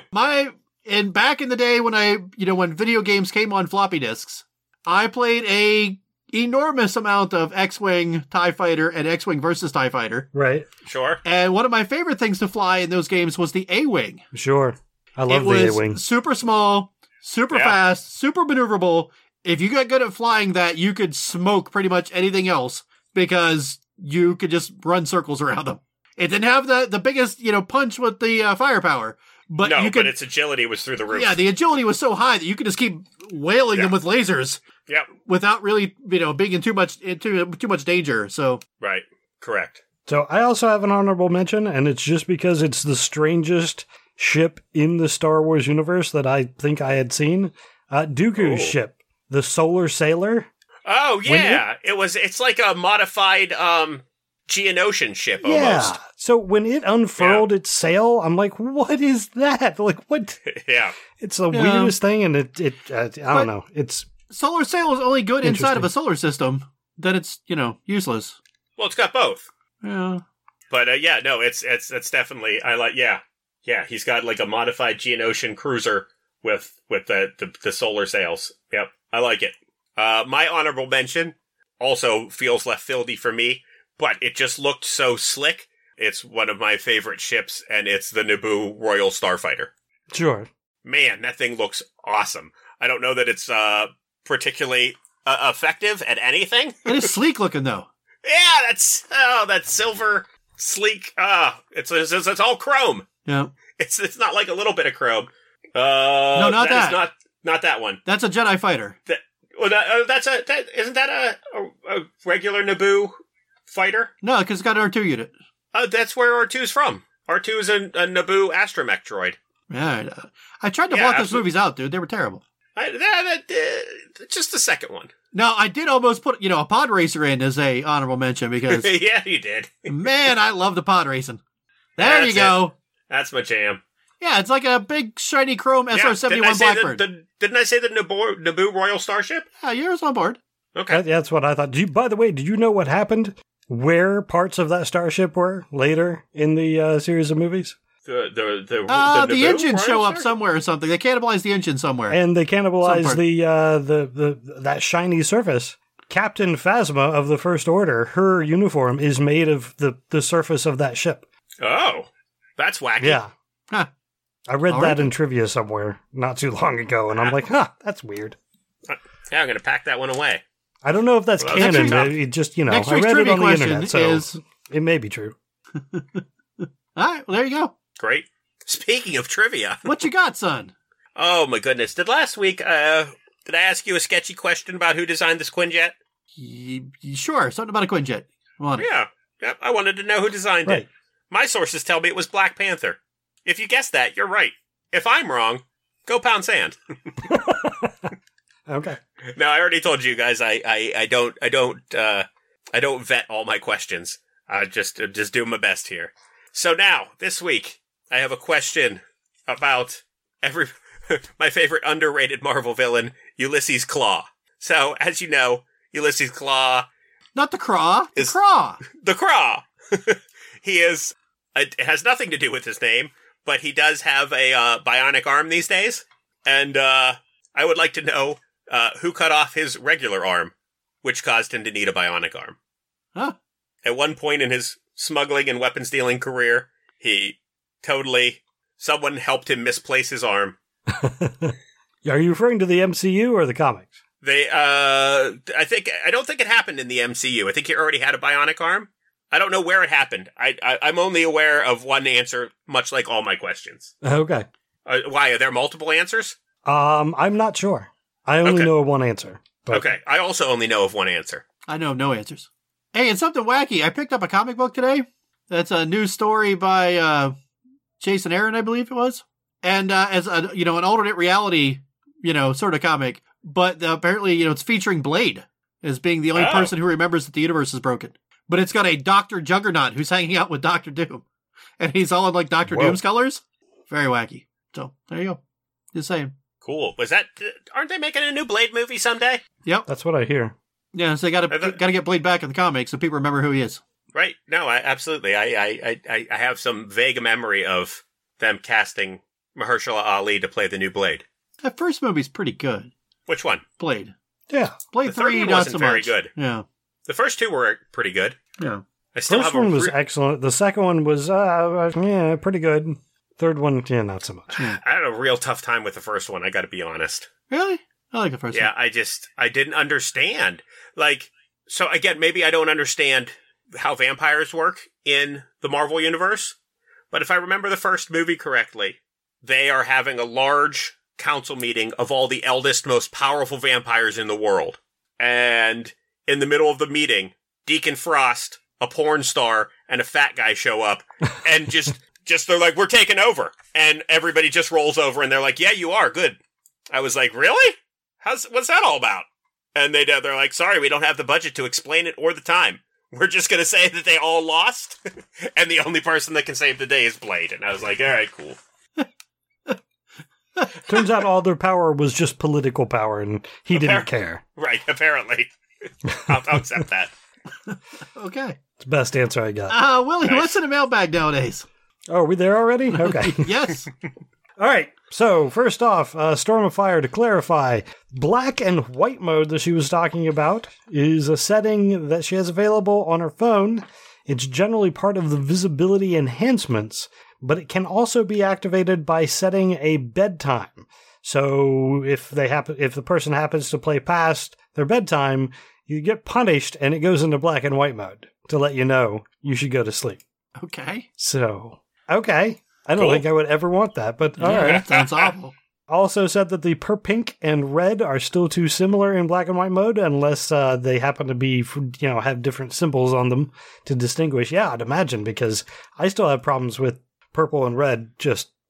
Back in the day when video games came on floppy disks, I played a enormous amount of X-Wing TIE Fighter and X-Wing versus TIE Fighter. Right. Sure. And one of my favorite things to fly in those games was the A-Wing. Sure. I love the A-Wing. Super small, super fast, super maneuverable. If you got good at flying that, you could smoke pretty much anything else because you could just run circles around them. It didn't have the biggest, punch with the firepower. But but its agility was through the roof. Yeah, the agility was so high that you could just keep wailing them with lasers. Yep. Without really, being in too much danger. So right, correct. So I also have an honorable mention, and it's just because it's the strangest ship in the Star Wars universe that I think I had seen. Dooku's ship, the Solar Sailor. Oh yeah, it's like a modified Geonosian ship almost. Yeah. So when it unfurled its sail, I'm like, what is that? Like, what? Yeah. It's the weirdest thing, and I don't know. It's Solar Sail is only good inside of a solar system. Then it's, useless. Well, it's got both. Yeah. But it's definitely Yeah, he's got like a modified Geonosian cruiser with the solar sails. Yep, I like it. My honorable mention also feels left fieldy for me, but it just looked so slick. It's one of my favorite ships, and it's the Naboo Royal Starfighter. Sure. Man, that thing looks awesome. I don't know that it's particularly effective at anything. It is sleek looking, though. Yeah, that's silver, sleek. It's all chrome. Yeah. It's not like a little bit of chrome. No, not that. Not that one. That's a Jedi fighter. Isn't that a regular Naboo fighter? No, because it's got an R2 unit. That's where R2's from. R2 is a Naboo astromech droid. Yeah, I tried to Yeah, block those absolutely. movies out, dude. They were terrible. Just the second one. Now, I did almost put, a pod racer in as a honorable mention because, Yeah, you did. man, I love the pod racing. There That's you go. That's my jam. Yeah, it's like a big shiny chrome Yeah, SR-71 Blackbird. Didn't I say the Naboo Royal Starship? Yeah, yours on board. Okay. That's what I thought. By the way, did you know what happened? Where parts of that starship were later in the series of movies? The The engine Royal show up Starship? somewhere or something. They cannibalized the engine somewhere. And they cannibalized part. the that shiny surface. Captain Phasma of the First Order, her uniform is made of the surface of that ship. Oh, that's wacky. Yeah. Huh. I read All that right. in trivia somewhere not too long ago, and I'm like, that's weird. Yeah, I'm going to pack that one away. I don't know if that's Well, canon. that's It just, Next I week's read it trivia on the question internet, so is... it may be true. All right, well, there you go. Great. Speaking of trivia. What you got, son? Oh, my goodness. Did last week, did I ask you a sketchy question about who designed this Quinjet? Sure, something about a Quinjet. Come on. Yeah. Yep. I wanted to know who designed Right. it. My sources tell me it was Black Panther. If you guessed that, you're right. If I'm wrong, go pound sand. Okay. No, I already told you guys I don't vet all my questions. I just do my best here. So now, this week, I have a question about my favorite underrated Marvel villain, Ulysses Claw. So, as you know, Ulysses Claw, Not the Craw. The Is- Craw. the Craw. He is. It has nothing to do with his name, but he does have a bionic arm these days, and I would like to know who cut off his regular arm, which caused him to need a bionic arm. Huh? At one point in his smuggling and weapons dealing career, someone helped him misplace his arm. Are you referring to the MCU or the comics? I don't think it happened in the MCU. I think he already had a bionic arm. I don't know where it happened. I'm only aware of one answer, much like all my questions. Okay. Why, are there multiple answers? I'm not sure. I only Okay. know one answer. But Okay, I also only know of one answer. I know no answers. Hey, and something wacky. I picked up a comic book today. That's a news story by Jason Aaron, I believe it was. And as a, an alternate reality, sort of comic. But apparently, it's featuring Blade as being the only Oh. person who remembers that the universe is broken. But it's got a Dr. Juggernaut who's hanging out with Dr. Doom. And he's all in like Dr. Whoa. Doom's colors. Very wacky. So there you go. Just saying. Cool. Aren't they making a new Blade movie someday? Yep. that's what I hear. Yeah, so they got to get Blade back in the comics so people remember who he is. Right. No, absolutely. I have some vague memory of them casting Mahershala Ali to play the new Blade. That first movie's pretty good. Which one? Blade. Yeah. Blade The third 3, one not wasn't so very much. good. Yeah. The first two were pretty good. Yeah. I still First have one a was excellent. The second one was, pretty good. Third one, not so much. I had a real tough time with the first one, I gotta be honest. Really? I like the first Yeah, one. I didn't understand. So again, maybe I don't understand how vampires work in the Marvel Universe, but if I remember the first movie correctly, they are having a large council meeting of all the eldest, most powerful vampires in the world. And in the middle of the meeting, Deacon Frost, a porn star, and a fat guy show up and just they're like, we're taking over. And everybody just rolls over and they're like, yeah, you are. Good. I was like, really? What's that all about? And they're like, sorry, we don't have the budget to explain it or the time. We're just going to say that they all lost. And the only person that can save the day is Blade. And I was like, all right, cool. Turns out all their power was just political power, and he didn't care. Right, apparently. I'll accept that. Okay. It's the best answer I got. Willie, Nice. what's in the mailbag nowadays? Oh, are we there already? Okay. Yes. All right. So, first off, Storm of Fire, to clarify, black and white mode that she was talking about is a setting that she has available on her phone. It's generally part of the visibility enhancements, but it can also be activated by setting a bedtime. So, if the person happens to play past their bedtime, you get punished and it goes into black and white mode to let you know you should go to sleep. Okay. So, okay. I don't Cool. think I would ever want that, but all Yeah, right. that sounds awful. Also said that the pink and red are still too similar in black and white mode unless they happen to be, have different symbols on them to distinguish. Yeah, I'd imagine, because I still have problems with purple and red just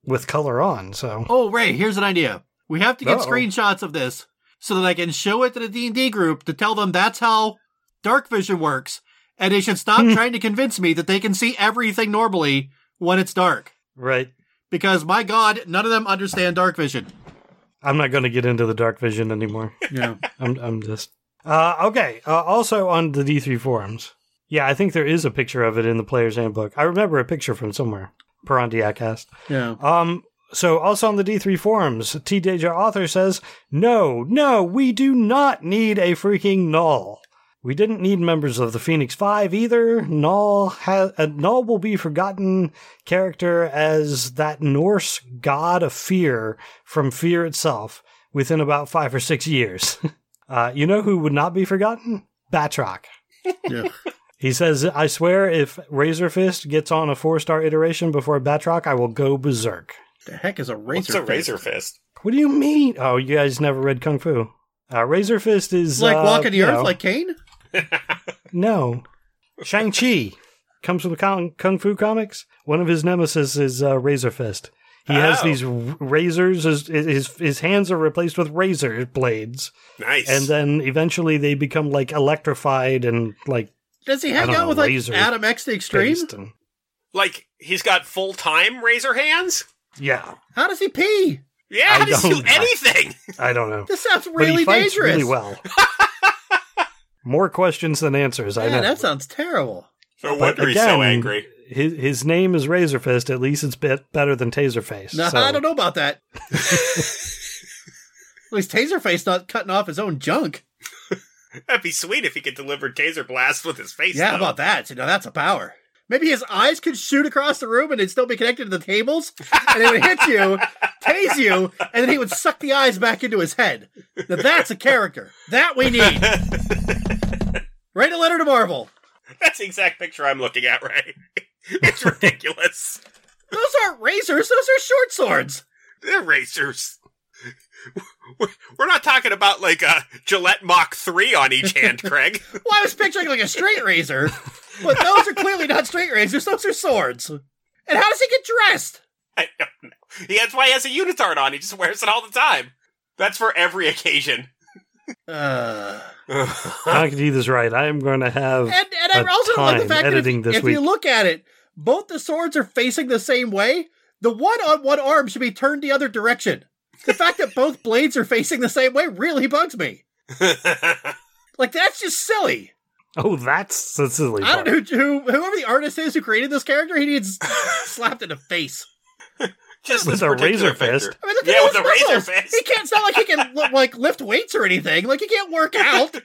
with color on. So Oh, Ray, here's an idea. We have to get Uh-oh. screenshots of this so that I can show it to the D&D group to tell them that's how dark vision works. And they should stop trying to convince me that they can see everything normally when it's dark. right. Because, my God, none of them understand dark vision. I'm not going to get into the dark vision anymore. Yeah. I'm just okay. Also on the D3 forums. Yeah, I think there is a picture of it in the player's handbook. I remember a picture from somewhere. Perandiacast. Yeah. So also on the D3 forums, T. Deja Author says, no, we do not need a freaking Null. We didn't need members of the Phoenix Five either. Null will be forgotten character as that Norse god of fear from Fear itself within about 5 or 6 years. You know who would not be forgotten? Batroc. Yeah. He says, I swear if Razor Fist gets on a 4-star iteration before Batroc, I will go berserk. The heck is a razor What's a fist? Razor Fist? What do you mean? Oh, you guys never read Kung Fu. Razor Fist is... It's like walking the you earth know, like Kane? No. Shang-Chi comes from the Kung Fu comics. One of his nemesis is Razor Fist. He has these razors. His hands are replaced with razor blades. Nice. And then eventually they become like electrified and like Does he hang I don't out know, with like laser Adam X the Extreme? based. And, Like, he's got full-time razor hands? yeah. How does he pee? Yeah, I how does he do don't know. anything? I don't know. This sounds But really he fights dangerous. really well. More questions than answers, I Man, know. that sounds terrible. No But wonder he's so angry. His name is Razor Fist. At least it's better than Taserface. No, so. I don't know about that. At least Taserface not cutting off his own junk. That'd be sweet if he could deliver taser blasts with his face. Yeah, how though. about that? You know, that's a power. Maybe his eyes could shoot across the room and it'd still be connected to the tables, and it would hit you, tase you, and then he would suck the eyes back into his head. Now that's a character. That we need. Write a letter to Marvel. That's the exact picture I'm looking at, right? It's ridiculous. Those aren't razors, those are short swords. They're razors. We're not talking about like a Gillette Mach 3 on each hand, Craig. Well, I was picturing like a straight razor, but those are clearly not straight razors, those are swords. And how does he get dressed? I don't know. That's why he has a unitard on. He just wears it all the time. That's for every occasion. And I can do this right. I am going to have I also don't like the time fact that editing this if week. you look at it, both the swords are facing the same way. The one on one arm should be turned the other direction. The fact that both blades are facing the same way really bugs me. Like, that's just silly. Oh, that's the silly I part. don't know whoever the artist is who created this character, he needs slapped in the face. Just With this a particular razor fist. picture. I mean, look Yeah, at with those a razor muscles. fist. He can't. It's not like he can like lift weights or anything. Like, he can't work out.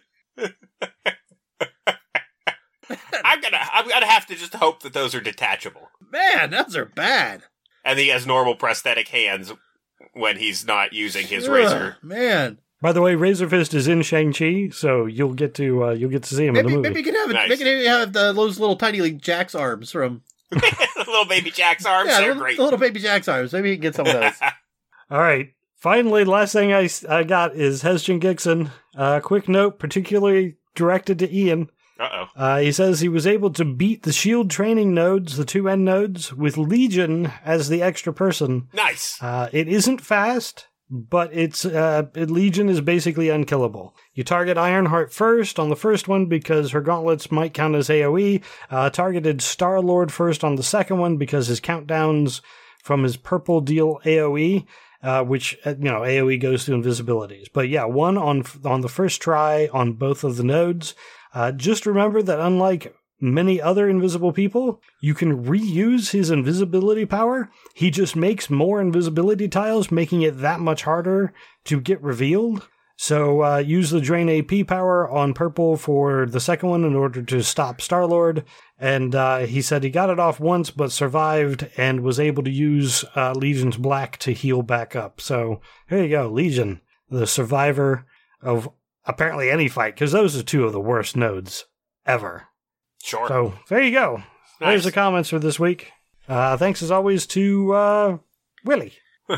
I'm gonna have to just hope that those are detachable, Man, those are bad. and he has normal prosthetic hands when he's not using his Ugh, razor. man. By the way, Razor Fist is in Shang-Chi, so you'll get to see him in the Maybe movie. maybe you can have Nice. those little tiny like Jack's arms from Little baby Jack's arms, yeah, they're the great. little baby Jack's arms. Maybe you can get some of those. All right. Finally, the last thing I got is Heston Gixon. Quick note, particularly directed to Ian. Uh-oh. He says he was able to beat the SHIELD training nodes, the 2 end nodes, with Legion as the extra person. Nice. It isn't fast, but Legion is basically unkillable. You target Ironheart first on the first one because her gauntlets might count as AoE. Targeted Star-Lord first on the second one because his countdowns from his purple deal AoE, which, AoE goes to invisibilities. But yeah, one on the first try on both of the nodes. Just remember that unlike many other invisible people, you can reuse his invisibility power. He just makes more invisibility tiles, making it that much harder to get revealed. So use the Drain AP power on purple for the second one in order to stop Star-Lord. And he said he got it off once but survived and was able to use Legion's Black to heal back up. So here you go, Legion, the survivor of apparently any fight, because those are 2 of the worst nodes ever. Sure. So there you go. Nice. There's the comments for this week. Thanks as always to Willie.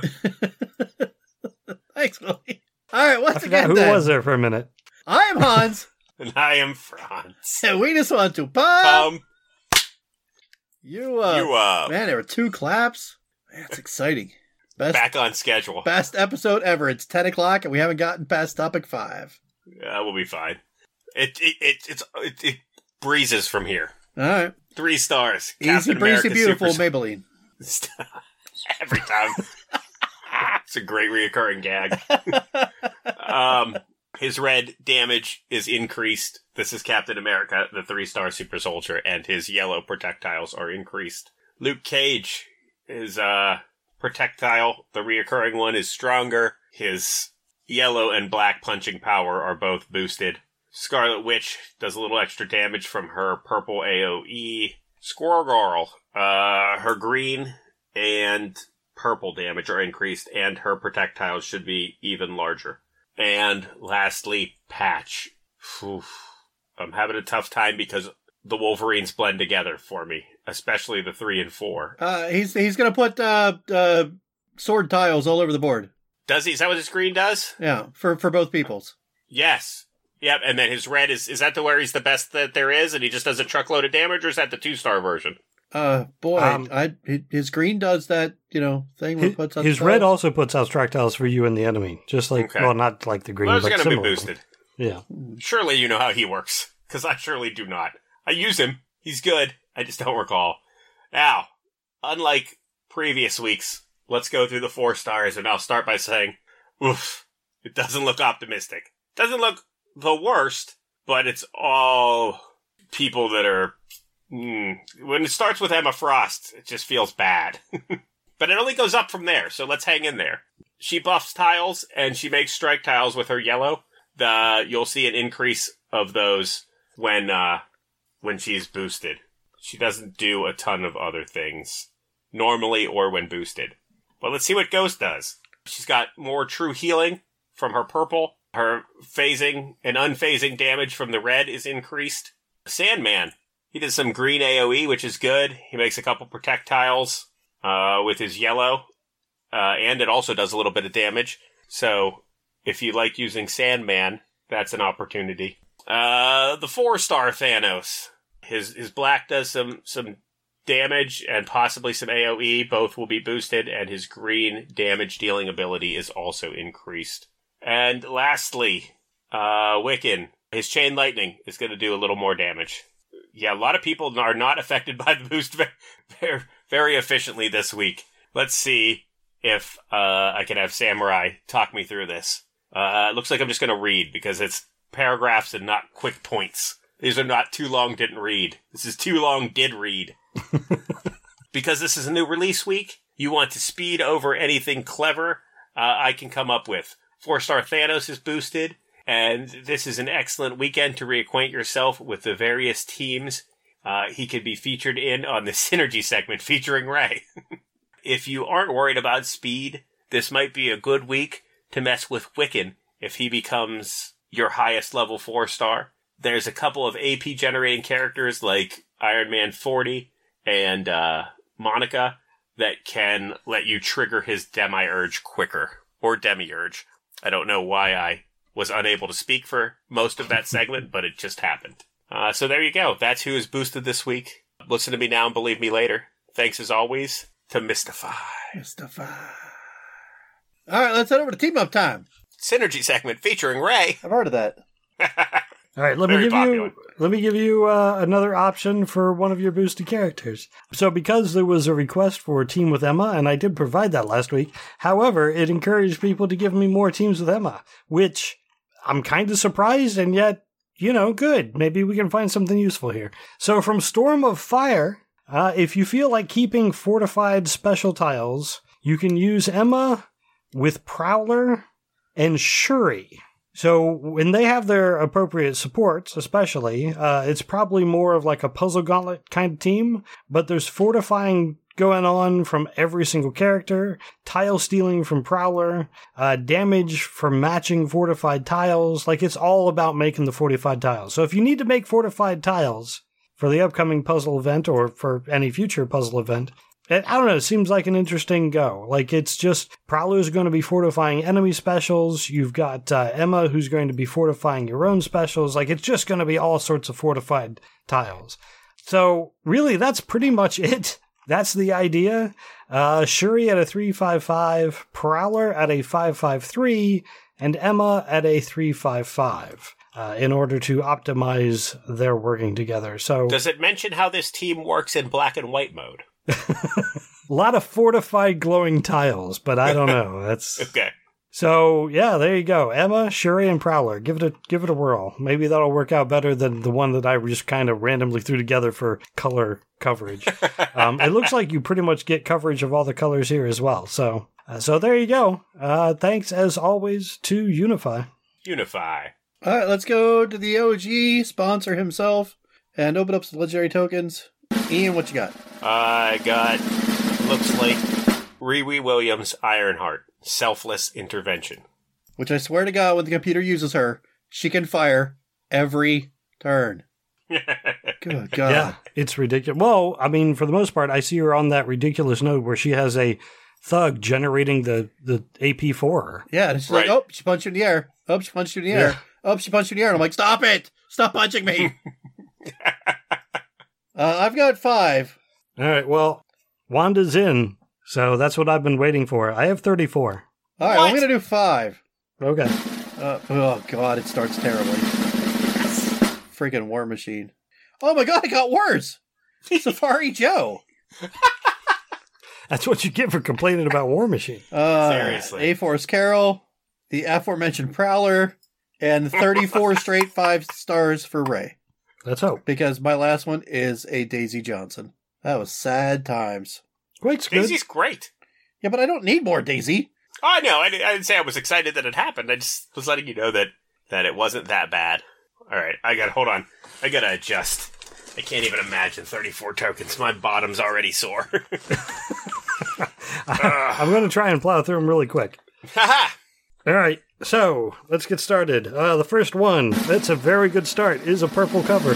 Thanks, Willie. All right, I once forgot again, who then, was there for a minute. I am Hans, And I am Franz. and we just want to pump Um, you up. you Man, there were 2 claps. That's exciting. Best, Back on schedule. Best episode ever. It's 10 o'clock and we haven't gotten past topic 5. We'll be fine. It breezes from here. All right. 3 stars. Easy, Captain breezy, America beautiful Super... Maybelline. Every time. It's a great reoccurring gag. His red damage is increased. This is Captain America, the 3-star super soldier, and his yellow projectiles are increased. Luke Cage, his projectile, the reoccurring one, is stronger. His yellow and black punching power are both boosted. Scarlet Witch does a little extra damage from her purple AoE. Squirrel Girl, her green and purple damage are increased, and her projectiles should be even larger. And lastly, Patch. Oof. I'm having a tough time because the Wolverines blend together for me, especially the 3 and 4. He's going to put sword tiles all over the board. Does he? Is that what his green does? Yeah, for both peoples. Yes. Yep, and then his red is that to where he's the best that there is, and he just does a truckload of damage, or is that the 2-star version? His green does that, thing where it puts out his tiles. red also puts out strike tiles for you and the enemy. Just like, Okay. well, not like the green, Well, those but are going to be similar. boosted. Yeah. Surely you know how he works, because I surely do not. I use him. He's good. I just don't recall. Now, unlike previous weeks, let's go through the 4 stars, and I'll start by saying, oof, it doesn't look optimistic. Doesn't look the worst, but it's all people that are... When it starts with Emma Frost, it just feels bad. But it only goes up from there, so let's hang in there. She buffs tiles, and she makes strike tiles with her yellow. You'll see an increase of those when she's boosted. She doesn't do a ton of other things, normally or when boosted. But let's see what Ghost does. She's got more true healing from her purple. Her phasing and unphasing damage from the red is increased. Sandman, he does some green AoE, which is good. He makes a couple projectiles with his yellow, and it also does a little bit of damage. So if you like using Sandman, that's an opportunity. The 4-star Thanos, his black does some damage and possibly some AoE. Both will be boosted, and his green damage dealing ability is also increased. And lastly, Wiccan, his chain lightning is going to do a little more damage. Yeah, a lot of people are not affected by the boost very efficiently this week. Let's see if I can have Samurai talk me through this. It looks like I'm just going to read because it's paragraphs and not quick points. These are not too long didn't read. This is too long did read. Because this is a new release week, you want to speed over anything clever I can come up with. 4-star Thanos is boosted, and this is an excellent weekend to reacquaint yourself with the various teams he could be featured in on the Synergy segment featuring Ray. If you aren't worried about speed, this might be a good week to mess with Wiccan if he becomes your highest level 4-star. There's a couple of AP generating characters like Iron Man 40 and Monica that can let you trigger his Demiurge quicker. Or Demiurge. I don't know why I was unable to speak for most of that segment, but it just happened. So there you go. That's who is boosted this week. Listen to me now and believe me later. Thanks as always to Mystify. All right, let's head over to Team Up Time. Synergy segment featuring Ray. I've heard of that. All right, let me Very give you another option for one of your boosted characters. So because there was a request for a team with Emma, and I did provide that last week, however, it encouraged people to give me more teams with Emma, which I'm kind of surprised, and yet, good. Maybe we can find something useful here. So from Storm of Fire, if you feel like keeping fortified special tiles, you can use Emma with Prowler and Shuri. So when they have their appropriate supports, especially, it's probably more of like a puzzle gauntlet kind of team, but there's fortifying going on from every single character, tile stealing from Prowler, damage from matching fortified tiles. Like, it's all about making the fortified tiles. So if you need to make fortified tiles for the upcoming puzzle event or for any future puzzle event, I don't know, it seems like an interesting go. Like, it's just, Prowler's going to be fortifying enemy specials, you've got Emma who's going to be fortifying your own specials, like, it's just going to be all sorts of fortified tiles. So, really, that's pretty much it. that's the idea. Shuri at a 355, Prowler at a 553, and Emma at a 355. In order to optimize their working together. So, does it mention how this team works in black and white mode? A lot of fortified glowing tiles, but I don't know. That's okay. So yeah, there you go. Emma, Shuri, and Prowler. Give it a whirl. Maybe that'll work out better than the one that I just kind of randomly threw together for color coverage. It looks like you pretty much get coverage of all the colors here as well. So there you go. Thanks as always to Unify. Unify. All right, let's go to the OG sponsor himself and open up some legendary tokens. Ian, what you got? I got, looks like, Riri Williams Ironheart, Selfless Intervention. Which I swear to God, when the computer uses her, she can fire every turn. Good God. Yeah, it's ridiculous. Well, I mean, for the most part, I see her on that ridiculous node where she has a thug generating the AP for her. Yeah, and she's like, oh, she punched you in the air. Oh, she punched you in the air. Oh, she punched you in the air. And I'm like, stop it. Stop punching me. I've got 5. All right, well, Wanda's in, so that's what I've been waiting for. I have 34. All right, I'm going to do 5. Okay. Oh, God, it starts terribly. Freaking War Machine. Oh, my God, it got worse. Safari Joe. That's what you get for complaining about War Machine. Seriously. A-Force Carol, the aforementioned Prowler, and 34 straight 5 stars for Ray. Let's hope. Because my last one is a Daisy Johnson. That was sad times. Great, Daisy's great. Yeah, but I don't need more Daisy. Oh, no, I didn't say I was excited that it happened. I just was letting you know that it wasn't that bad. All right, hold on. I got to adjust. I can't even imagine 34 tokens. My bottom's already sore. I'm going to try and plow through them really quick. Haha! All right, so let's get started. The first one, that's a very good start, is a purple cover.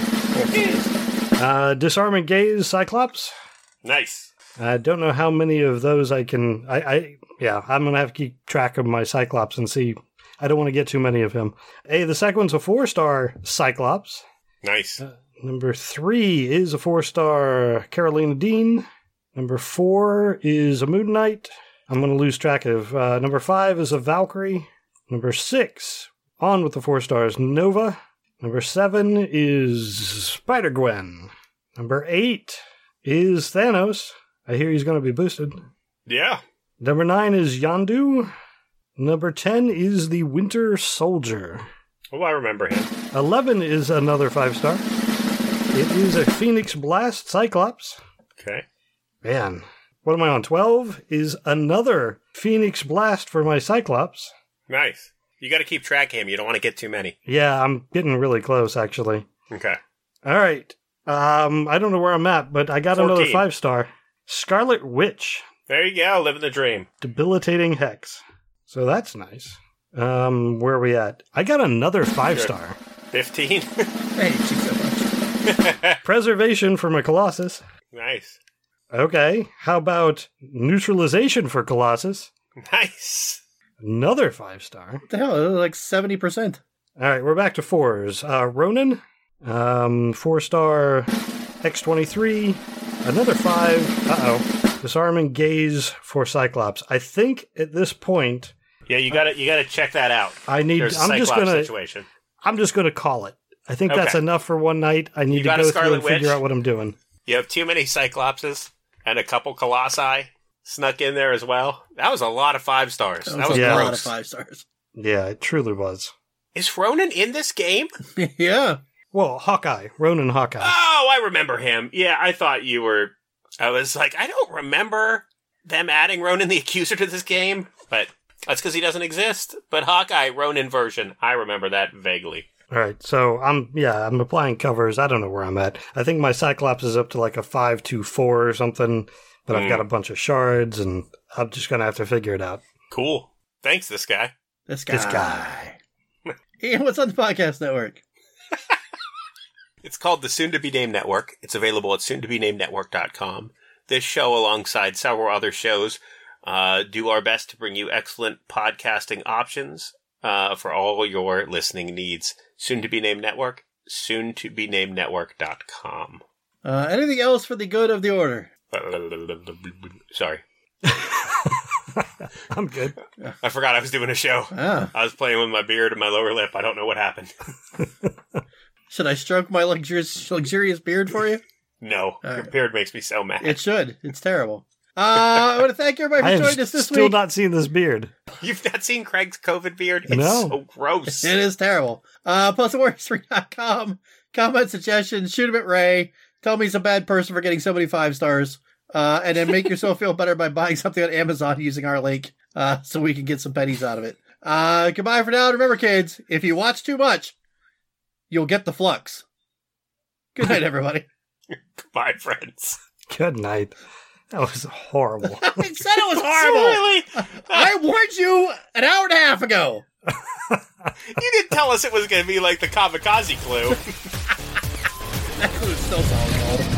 Disarming Gaze Cyclops. Nice. I don't know how many of those I can... I'm going to have to keep track of my Cyclops and see. I don't want to get too many of him. The second one's a 4-star Cyclops. Nice. Number 3 is a 4-star Carolina Dean. Number 4 is a Moon Knight. I'm going to lose track of. Number 5 is a Valkyrie. Number 6, on with the 4 stars, Nova. Number 7 is Spider-Gwen. Number 8 is Thanos. I hear he's going to be boosted. Yeah. Number 9 is Yondu. Number 10 is the Winter Soldier. Oh, I remember him. 11 is another 5-star. It is a Phoenix Blast Cyclops. Okay. Man, what am I on? 12 is another Phoenix Blast for my Cyclops. Nice. You got to keep track of him. You don't want to get too many. Yeah, I'm getting really close, actually. Okay. All right. I don't know where I'm at, but I got 14. another 5-star. Scarlet Witch. There you go. Living the dream. Debilitating Hex. So that's nice. Where are we at? I got another 5-star. 15. Thank you so much. Preservation for my Colossus. Nice. Okay. How about neutralization for Colossus? Nice. Another 5-star. What the hell? Like 70%. All right, we're back to 4s. Ronin, 4-star X-23, another 5. Disarming Gaze for Cyclops. I think at this point, Yeah, you gotta check that out. There's a Cyclops situation. I'm just gonna call it. I think that's Okay. enough for one night. I need to got a go through Scarlet and figure Witch? out what I'm doing. You have too many Cyclopses and a couple Colossi snuck in there as well. That was a lot of 5 stars. That was a Yeah. lot of gross. 5 stars. Yeah, it truly was. Is Ronan in this game? Yeah. Well, Hawkeye, Ronin Hawkeye. Oh, I remember him. Yeah, I thought you were... I was like, I don't remember them adding Ronan the Accuser to this game, but that's because he doesn't exist. But Hawkeye, Ronan version, I remember that vaguely. All right, so I'm applying covers. I don't know where I'm at. I think my Cyclops is up to like a 5-2-4 or something, but I've got a bunch of shards, and I'm just gonna have to figure it out. Cool. Thanks, this guy. This guy. Ian, what's on the podcast network? It's called the Soon to Be Named Network. It's available at soontobenamednetwork.com. This show, alongside several other shows, do our best to bring you excellent podcasting options for all your listening needs. Soon to Be Named Network, soontobenamednetwork.com. Anything else for the good of the order? Sorry. I'm good. I forgot I was doing a show. Ah. I was playing with my beard and my lower lip. I don't know what happened. Should I stroke my luxurious beard for you? No, your beard makes me so mad. It should. It's terrible. I want to thank everybody for joining us this still week. not seen this beard. You've not seen Craig's COVID beard? It's No. so gross. It is terrible. PuzzleWarriors3.com. Comment, suggestions, shoot him at Ray. Tell me he's a bad person for getting so many 5 stars. And then make yourself feel better by buying something on Amazon using our link so we can get some pennies out of it. Goodbye for now. Remember, kids, if you watch too much, you'll get the flux. Good night, everybody. Bye, friends. Good night. That was horrible. I said it was horrible. Really? I warned you an hour and a half ago. You didn't tell us it was going to be like the kamikaze clue. That clue's still solid gold.